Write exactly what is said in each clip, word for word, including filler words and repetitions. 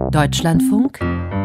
Deutschlandfunk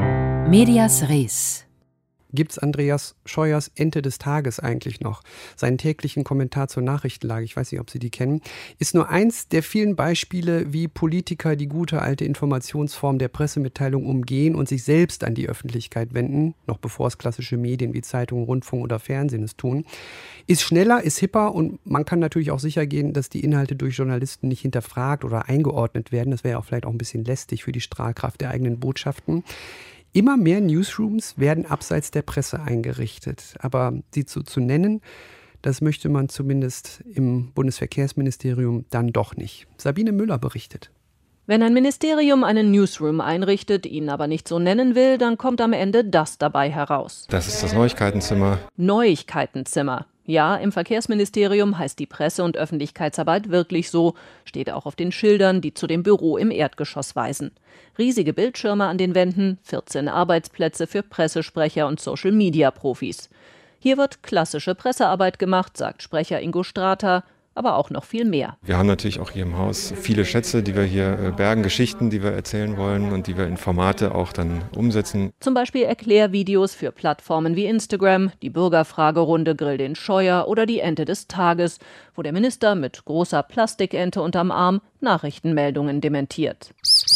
Medias Res. Gibt's Andreas Scheuers Ente des Tages eigentlich noch? Seinen täglichen Kommentar zur Nachrichtenlage, ich weiß nicht, ob Sie die kennen, ist nur eins der vielen Beispiele, wie Politiker die gute alte Informationsform der Pressemitteilung umgehen und sich selbst an die Öffentlichkeit wenden, noch bevor es klassische Medien wie Zeitungen, Rundfunk oder Fernsehen es tun. Ist schneller, ist hipper und man kann natürlich auch sicher gehen, dass die Inhalte durch Journalisten nicht hinterfragt oder eingeordnet werden. Das wäre ja auch vielleicht auch ein bisschen lästig für die Strahlkraft der eigenen Botschaften. Immer mehr Newsrooms werden abseits der Presse eingerichtet. Aber sie zu, zu nennen, das möchte man zumindest im Bundesverkehrsministerium dann doch nicht. Sabine Müller berichtet. Wenn ein Ministerium einen Newsroom einrichtet, ihn aber nicht so nennen will, dann kommt am Ende das dabei heraus. Das ist das Neuigkeitenzimmer. Neuigkeitenzimmer. Ja, im Verkehrsministerium heißt die Presse- und Öffentlichkeitsarbeit wirklich so, steht auch auf den Schildern, die zu dem Büro im Erdgeschoss weisen. Riesige Bildschirme an den Wänden, vierzehn Arbeitsplätze für Pressesprecher und Social-Media-Profis. Hier wird klassische Pressearbeit gemacht, sagt Sprecher Ingo Strata, aber auch noch viel mehr. Wir haben natürlich auch hier im Haus viele Schätze, die wir hier bergen, Geschichten, die wir erzählen wollen und die wir in Formate auch dann umsetzen. Zum Beispiel Erklärvideos für Plattformen wie Instagram, die Bürgerfragerunde Grill den Scheuer oder die Ente des Tages, wo der Minister mit großer Plastikente unterm Arm Nachrichtenmeldungen dementiert.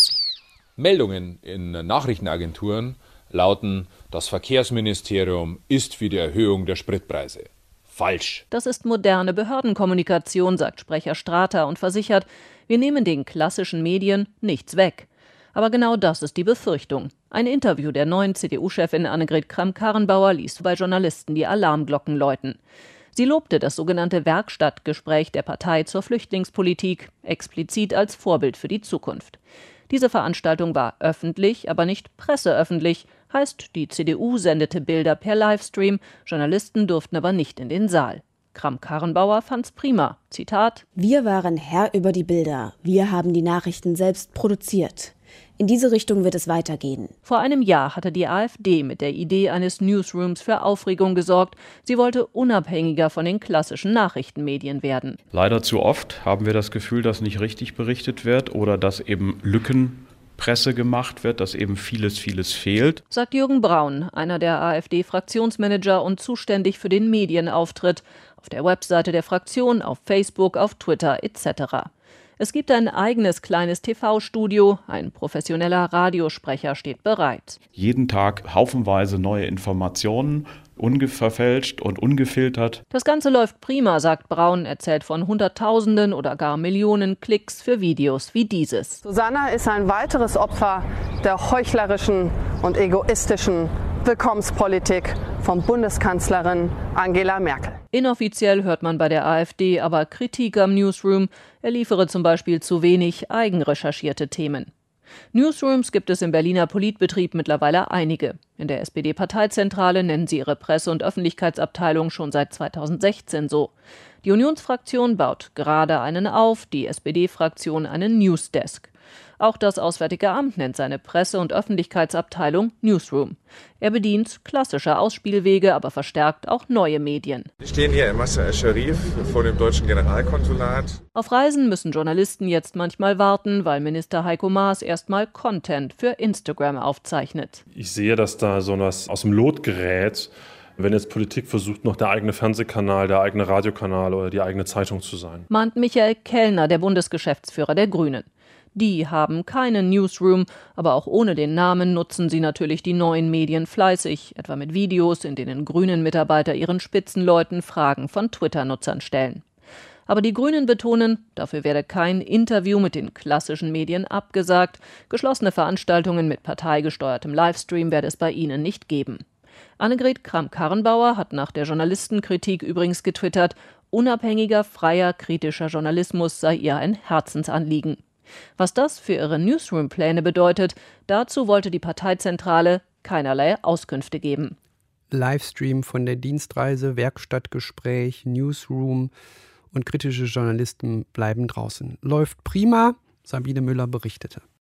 Meldungen in Nachrichtenagenturen lauten, das Verkehrsministerium ist für die Erhöhung der Spritpreise. Falsch. Das ist moderne Behördenkommunikation, sagt Sprecher Strata und versichert, wir nehmen den klassischen Medien nichts weg. Aber genau das ist die Befürchtung. Ein Interview der neuen C D U-Chefin Annegret Kramp-Karrenbauer ließ bei Journalisten die Alarmglocken läuten. Sie lobte das sogenannte Werkstattgespräch der Partei zur Flüchtlingspolitik, explizit als Vorbild für die Zukunft. Diese Veranstaltung war öffentlich, aber nicht presseöffentlich. Heißt, die C D U sendete Bilder per Livestream, Journalisten durften aber nicht in den Saal. Kramp-Karrenbauer fand's prima. Zitat: Wir waren Herr über die Bilder. Wir haben die Nachrichten selbst produziert. In diese Richtung wird es weitergehen. Vor einem Jahr hatte die AfD mit der Idee eines Newsrooms für Aufregung gesorgt. Sie wollte unabhängiger von den klassischen Nachrichtenmedien werden. Leider zu oft haben wir das Gefühl, dass nicht richtig berichtet wird oder dass eben Lückenpresse gemacht wird, dass eben vieles, vieles fehlt. Sagt Jürgen Braun, einer der AfD-Fraktionsmanager und zuständig für den Medienauftritt. Auf der Webseite der Fraktion, auf Facebook, auf Twitter et cetera. Es gibt ein eigenes kleines T V-Studio, ein professioneller Radiosprecher steht bereit. Jeden Tag haufenweise neue Informationen, unverfälscht und ungefiltert. Das Ganze läuft prima, sagt Braun, erzählt von Hunderttausenden oder gar Millionen Klicks für Videos wie dieses. Susanna ist ein weiteres Opfer der heuchlerischen und egoistischen Willkommenspolitik von Bundeskanzlerin Angela Merkel. Inoffiziell hört man bei der AfD aber Kritik am Newsroom. Er liefere zum Beispiel zu wenig eigenrecherchierte Themen. Newsrooms gibt es im Berliner Politbetrieb mittlerweile einige. In der S P D-Parteizentrale nennen sie ihre Presse- und Öffentlichkeitsabteilung schon seit zweitausendsechzehn so. Die Unionsfraktion baut gerade einen auf, die S P D-Fraktion einen Newsdesk. Auch das Auswärtige Amt nennt seine Presse- und Öffentlichkeitsabteilung Newsroom. Er bedient klassische Ausspielwege, aber verstärkt auch neue Medien. Wir stehen hier in Masr el-Sharif vor dem deutschen Generalkonsulat. Auf Reisen müssen Journalisten jetzt manchmal warten, weil Minister Heiko Maas erstmal Content für Instagram aufzeichnet. Ich sehe, dass da so was aus dem Lot gerät, wenn jetzt Politik versucht, noch der eigene Fernsehkanal, der eigene Radiokanal oder die eigene Zeitung zu sein. Mahnt Michael Kellner, der Bundesgeschäftsführer der Grünen. Die haben keinen Newsroom, aber auch ohne den Namen nutzen sie natürlich die neuen Medien fleißig, etwa mit Videos, in denen Grünen-Mitarbeiter ihren Spitzenleuten Fragen von Twitter-Nutzern stellen. Aber die Grünen betonen, dafür werde kein Interview mit den klassischen Medien abgesagt. Geschlossene Veranstaltungen mit parteigesteuertem Livestream werde es bei ihnen nicht geben. Annegret Kramp-Karrenbauer hat nach der Journalistenkritik übrigens getwittert, unabhängiger, freier, kritischer Journalismus sei ihr ein Herzensanliegen. Was das für ihre Newsroom-Pläne bedeutet, dazu wollte die Parteizentrale keinerlei Auskünfte geben. Livestream von der Dienstreise, Werkstattgespräch, Newsroom und kritische Journalisten bleiben draußen. Läuft prima, Sabine Müller berichtete.